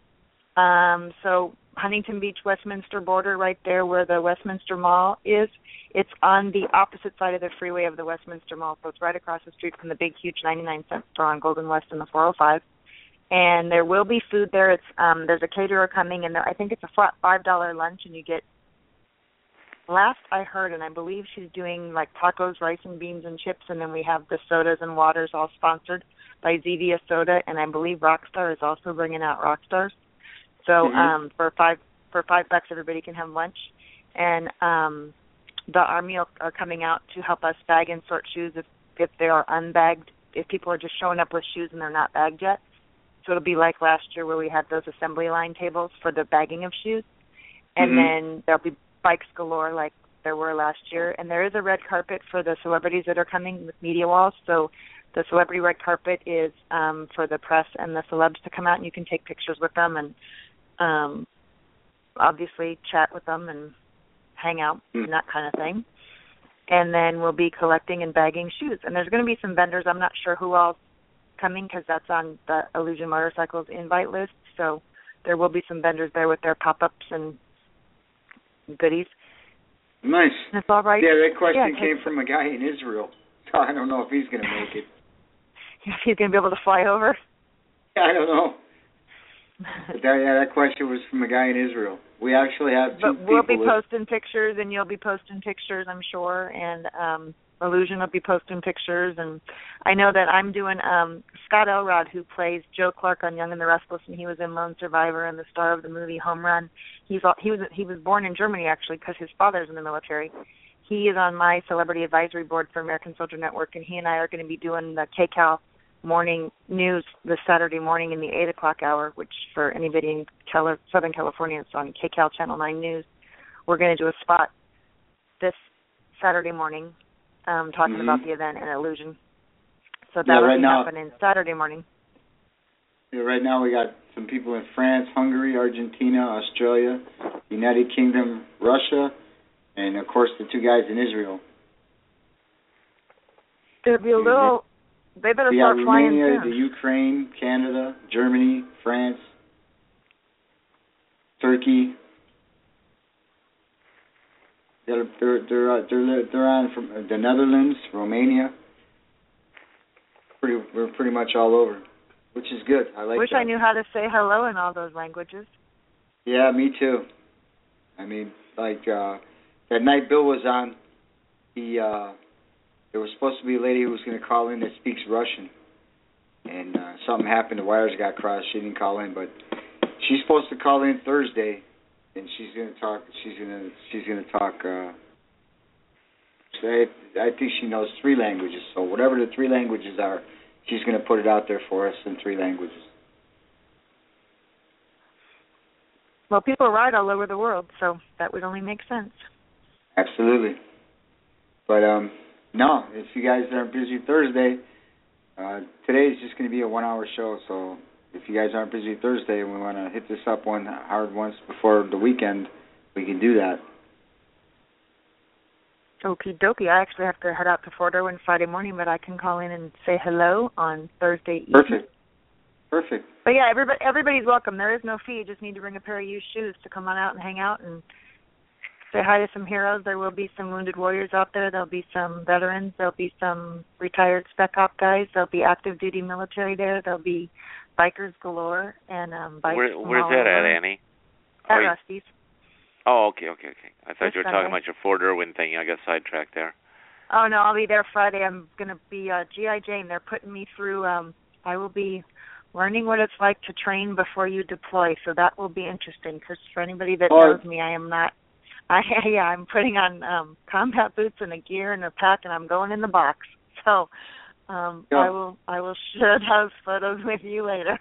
So Huntington Beach, Westminster border, right there where the Westminster Mall is. It's on the opposite side of the freeway of the Westminster Mall, so it's right across the street from the big, huge 99-cent store on Golden West and the 405. And there will be food there. It's there's a caterer coming, and I think it's a flat $5 lunch, and you get. Last I heard, and I believe she's doing like tacos, rice and beans and chips, and then we have the sodas and waters all sponsored by Zevia Soda, and I believe Rockstar is also bringing out Rockstars. So for $5 everybody can have lunch, and the Army are coming out to help us bag and sort shoes if they are unbagged, if people are just showing up with shoes and they're not bagged yet. So it'll be like last year where we had those assembly line tables for the bagging of shoes, and then there'll be bikes galore like there were last year. And there is a red carpet for the celebrities that are coming with media walls. So the celebrity red carpet is for the press and the celebs to come out, and you can take pictures with them and obviously chat with them and hang out and that kind of thing. And then we'll be collecting and bagging shoes. And there's going to be some vendors. I'm not sure who all's coming because that's on the Illusion Motorcycles invite list. So there will be some vendors there with their pop-ups and goodies. Nice. That's all right. Yeah, that question came from a guy in Israel. So I don't know if he's going to make it. If he's going to be able to fly over? I don't know. But that question was from a guy in Israel. We actually have two people. But we'll be posting pictures, and you'll be posting pictures, I'm sure, and Illusion will be posting pictures, and I know that I'm doing Scott Elrod, who plays Joe Clark on Young and the Restless, and he was in Lone Survivor and the star of the movie Home Run. He was born in Germany, actually, because his father's in the military. He is on my celebrity advisory board for American Soldier Network, and he and I are going to be doing the KCAL morning news this Saturday morning in the 8 o'clock hour, which for anybody in Southern California, it's on KCAL Channel 9 News. We're going to do a spot this Saturday morning talking about the event and Illusion. So that will be happening Saturday morning. Yeah, right now we got some people in France, Hungary, Argentina, Australia, United Kingdom, Russia, and, of course, the two guys in Israel. There'll be a little... They better start flying Romania, soon. the Ukraine, Canada, Germany, France, Turkey. They're on from the Netherlands, Romania. We're pretty much all over, which is good. I like. Wish that. I knew how to say hello in all those languages. Yeah, me too. I mean, like that night Bill was on, there was supposed to be a lady who was going to call in that speaks Russian, and something happened. The wires got crossed. She didn't call in, but she's supposed to call in Thursday, and she's going to talk. She's going to talk. I think she knows 3 languages. So whatever the 3 languages are, she's going to put it out there for us in 3 languages. Well, people ride all over the world, so that would only make sense. Absolutely. But no, if you guys aren't busy Thursday, today is just going to be a 1-hour show. So if you guys aren't busy Thursday and we want to hit this up one hard once before the weekend, we can do that. Okie dokie. I actually have to head out to Fort Irwin Friday morning, but I can call in and say hello on Thursday evening. Perfect. But yeah, everybody's welcome. There is no fee. You just need to bring a pair of used shoes to come on out and hang out and say hi to some heroes. There will be some wounded warriors out there. There'll be some veterans. There'll be some retired spec op guys. There'll be active duty military there. There'll be bikers galore and bikes. Where's that at, Annie? At Rusty's. Oh, okay. I thought you were Sunday. talking about your Fort Irwin thing. I got sidetracked there. Oh, no, I'll be there Friday. I'm going to be G.I. Jane. They're putting me through, I will be learning what it's like to train before you deploy, so that will be interesting, because for anybody that knows me, I am not, I'm putting on combat boots and a gear and a pack, and I'm going in the box. So I will share those photos with you later.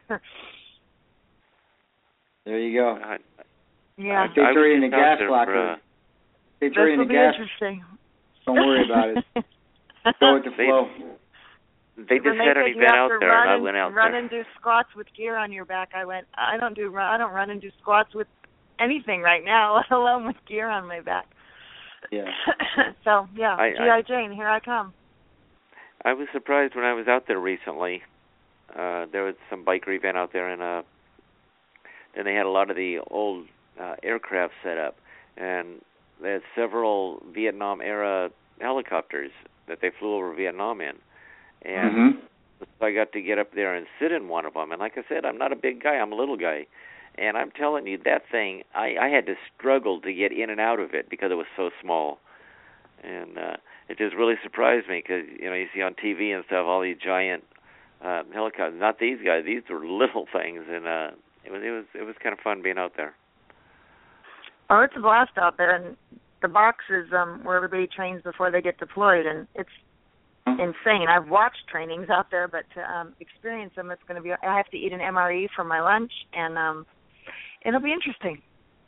There you go. Yeah. They threw you in a gas locker. They threw you in a gas. Interesting. Don't worry about it. Go with the flow. They just had an event out there, and I went out there. Run and do squats with gear on your back. I went. I don't run and do squats with anything right now, let alone with gear on my back. Yeah. So yeah, G.I. Jane, here I come. I was surprised when I was out there recently. There was some biker event out there, and then they had a lot of the old aircraft set up, and they had several Vietnam-era helicopters that they flew over Vietnam in. And so I got to get up there and sit in one of them. And like I said, I'm not a big guy. I'm a little guy. And I'm telling you, that thing, I had to struggle to get in and out of it because it was so small. And it just really surprised me because, you see on TV and stuff all these giant helicopters. Not these guys. These were little things. And it was kind of fun being out there. Oh, it's a blast out there. And the box is where everybody trains before they get deployed. And it's insane. I've watched trainings out there, but to experience them, it's going to be. I have to eat an MRE for my lunch, and it'll be interesting.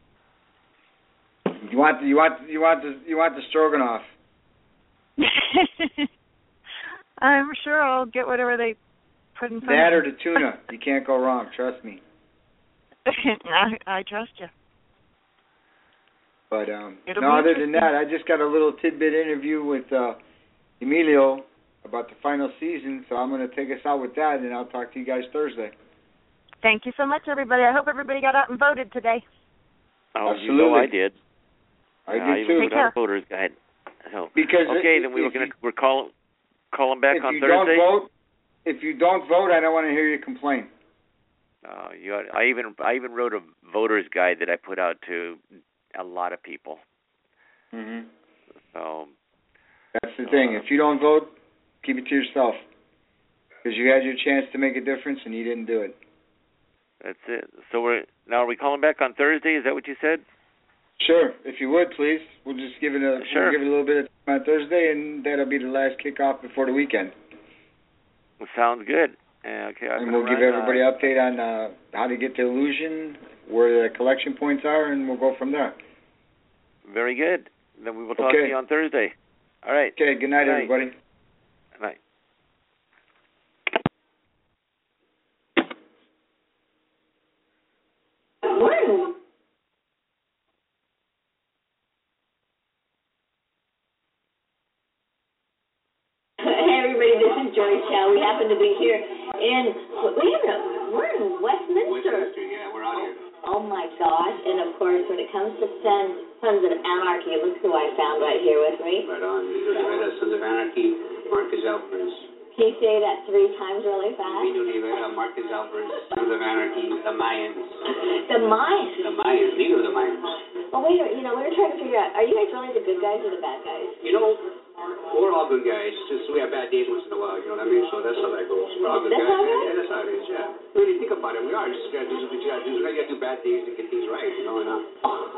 You want the stroganoff? I'm sure I'll get whatever they put in front that of me. or the tuna. You can't go wrong. Trust me. I trust you. But other than that, I just got a little tidbit interview with Emilio about the final season, so I'm going to take us out with that, and I'll talk to you guys Thursday. Thank you so much, everybody. I hope everybody got out and voted today. Oh, Absolutely. I did. I did too. Take care. Voters guide. So, because then we're calling back on Thursday. If you don't vote, I don't want to hear you complain. I even wrote a voter's guide that I put out to a lot of people. Mhm. So that's the thing. If you don't vote, keep it to yourself, because you had your chance to make a difference and you didn't do it. That's it. So are we calling back on Thursday? Is that what you said? Sure. If you would, please. We'll just give it a sure. We'll give it a little bit of time on Thursday, and that'll be the last kickoff before the weekend. Well, sounds good. Okay. And we'll give everybody an update on how to get to Illusion, where the collection points are, and we'll go from there. Very good. Then we will talk to you on Thursday. All right. Okay. Good night, everybody. Good night. Joy Chow. We happen to be here we're in Westminster. Yeah, we're out here. Oh my gosh. And of course, when it comes to Sons of Anarchy, look who I found right here with me. Right on. Sons of Anarchy, Marcus Alvarez. Can you say that 3 times really fast? Emilio Rivera, Marcus Alvarez, Sons of Anarchy, the Mayans. The Mayans? The Mayans. Leader of the Mayans. Well, wait a minute. We were trying to figure out, are you guys really the good guys or the bad guys? We're all good guys. Just we have bad days once in a while, you know what I mean? So that's how that goes. We're all good guys. Yeah, that's how it is, yeah. When you think about it, we are just gotta do what you gotta do. We gotta do bad days to get things right, you know, and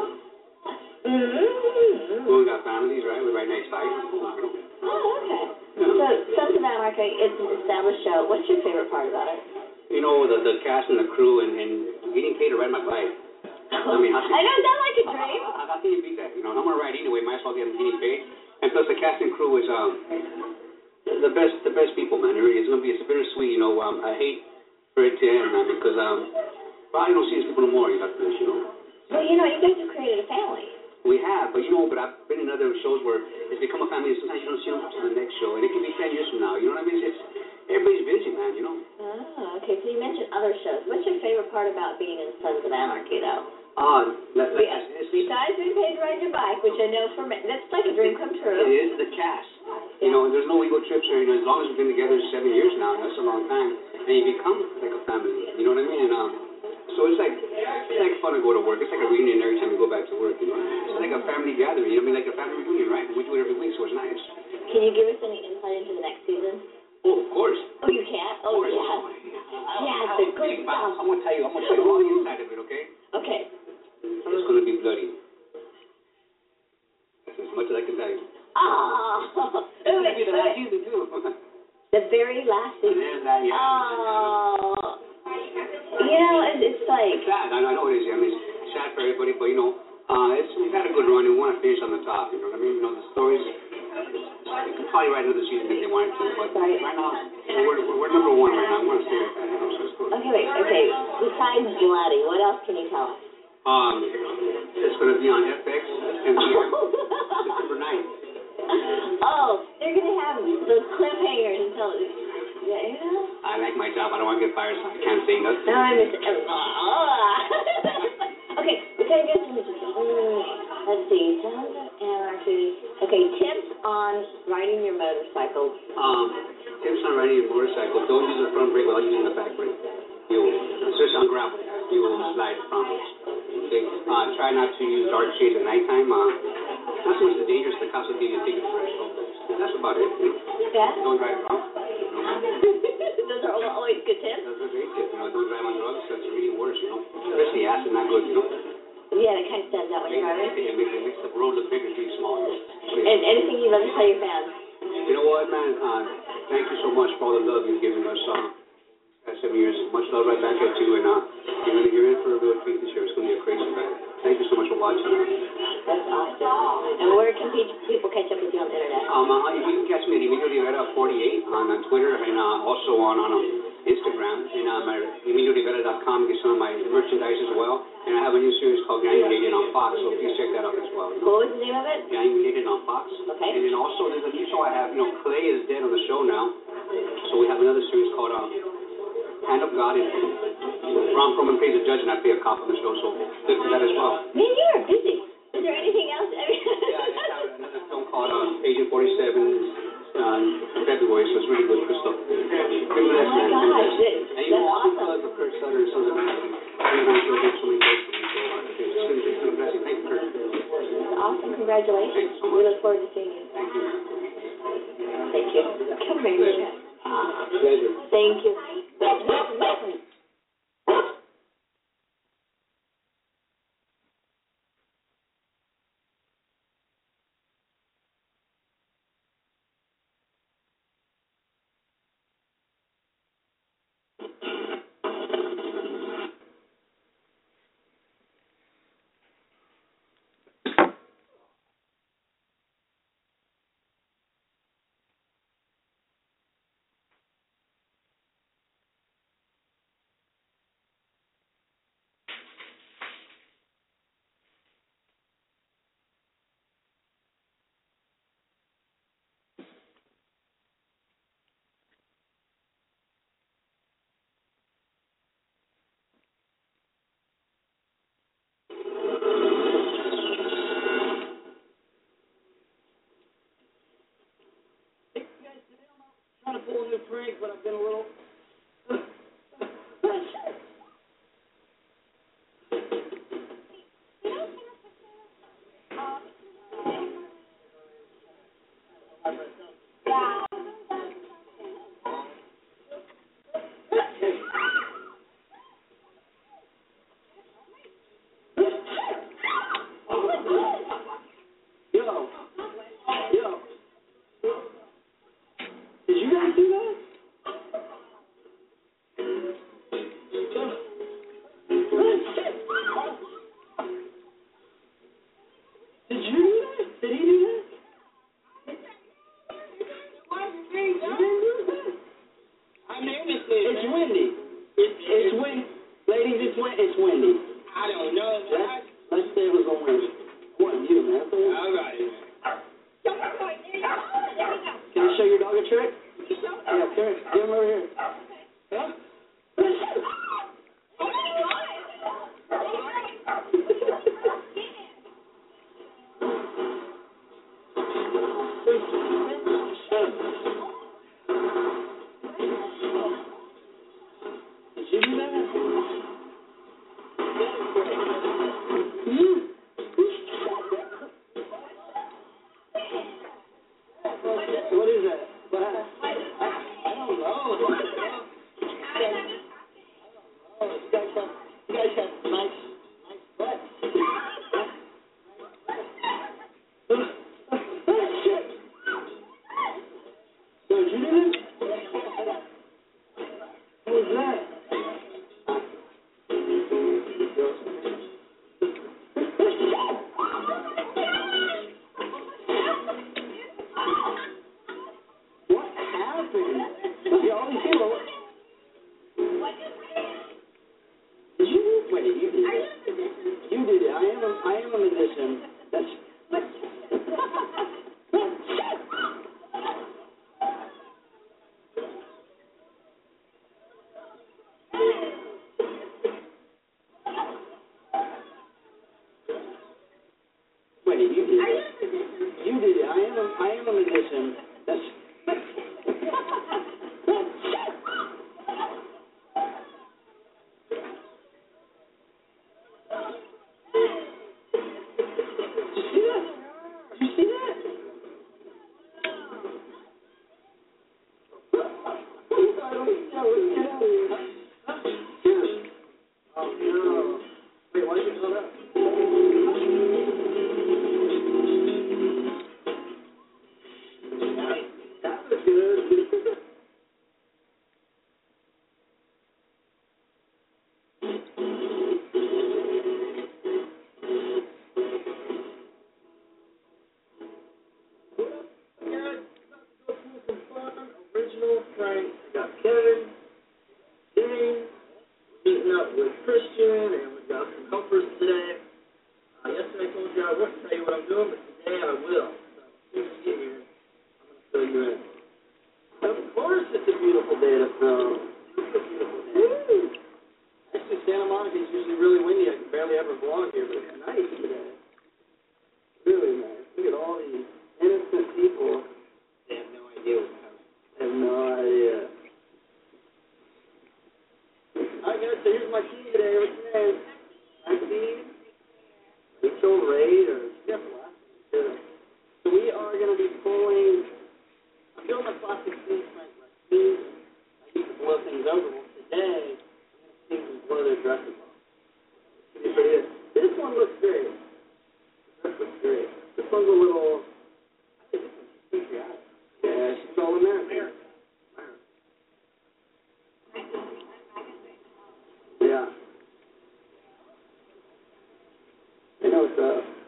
we got families, right? We write nice life. Oh, okay. Yeah. So Sons of Anarchy, it's an established show. What's your favorite part about it? The cast and the crew and getting paid to ride my bike. I know, is that like a dream? How can you beat that? I'm gonna ride anyway, might as well get getting paid. And plus, the cast and crew is the best people, man. It really is. It's bittersweet, I hate for it to end, man, because you don't see these people no more. You got this, Well, you guys have created a family. We have, but I've been in other shows where it's become a family. Sometimes you don't see them to the next show, and it can be 10 years from now. You know what I mean? Everybody's busy, man. Oh, okay. So you mentioned other shows. What's your favorite part about being in Sons of Anarchy, though? Besides being paid to ride your bike, which I know that's like a dream come true. It is the cast. Yeah. There's no ego trips or as long as we've been together 7 years now, that's a long time, and you become like a family. You know what I mean? And so it's like fun to go to work. It's like a reunion every time we go back to work. It's like a family gathering. Like a family reunion, right? We do it every week, so it's nice. Can you give us any insight into the next season? Oh, of course. Oh, you can? Oh, yeah. Yeah, it's good stuff. I'm gonna tell you all the inside of it, okay? Okay. It's going to be bloody. That's as much as I can tell you. Oh! It's going to be the last season, too. The very last season? Yeah. Oh. It's like... It's sad. I know it is. It's sad for everybody, but, we've had a good run, and we want to finish on the top. You know what I mean? The stories... You could probably write another season if they wanted to, but right now, we're number 1 right now. I want to stay like that. So it's good. Okay. Besides Bloody, what else can you tell us? It's going to be on FX September 9th. Oh, they're going to have those cliffhangers until... I like my job. I don't want to get fired, so I can't say nothing. No, I miss it. Okay, because I guess... Let's see. Sons of Anarchy. Okay, tips on riding your motorcycle. Tips on riding your motorcycle. Don't use the front brake without using the back brake. Especially on gravel, you will slide frontwards. Okay. Try not to use dark shades at nighttime. Not so much the dangerous, the cops will give you a ticket for it. So that's about it. Yeah. Don't drive drunk. Those are always good tips. Those are great tips. Don't drive on drugs. That's really worse. Especially acid, not good. Yeah, it kind of stands out when you're driving. It makes the road look bigger, too small. And anything you'd love to tell your fans? You know what, man? Thank you so much for all the love you've given us. 7 years. Much love right back at you, and you're in for a real treat this year. It's going to be a crazy ride. Thank you so much for watching. That's awesome. And where can people catch up with you on the internet? You can catch me at Emilio Rivera 48 on Twitter and also on Instagram. And EmilioRivera.com gets some of my merchandise as well. And I have a new series called Gangulated on Fox, so please check that out as well. What was the name of it? Gangulated on Fox. Okay. And then also there's a new show I have. Clay is dead on the show now, so we have another series called Hand of God, and Ron Perlman plays a judge, and I play a cop on the show, so good for that as well. Man, you are busy. Is there anything else? Yeah, I just have another film called Agent 47 in February, so it's really good, Crystal. Oh my gosh, that's awesome. And Kurt Sutter and Sons of congratulations. We look forward to seeing you. Thank you. Come here. Pleasure. Thank you. Trying to pull a new prank, but I've been a little. I know it's